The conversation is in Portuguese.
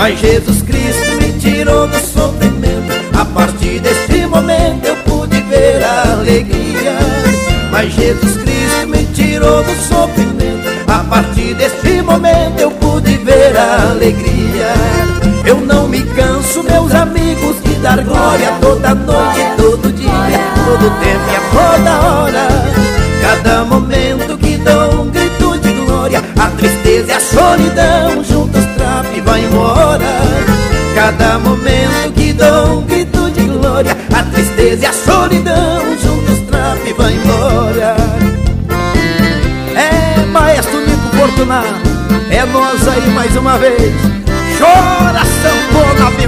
Mas Jesus Cristo me tirou do sofrimento. A partir desse momento eu pude ver a alegria. Mas Jesus Cristo me tirou do sofrimento. A partir desse momento eu pude ver a alegria. Eu não me canso, meus amigos, de dar glória toda noite, todo dia, todo tempo e a toda hora. Cada momento que dou um grito de glória, a tristeza e a solidão juntos trapa e vai embora. Cada momento que dou um grito de glória, a tristeza e a solidão juntos trapa e vai embora. É, maestro Nico Fortunato, é nós aí mais uma vez. Chora, sanfona,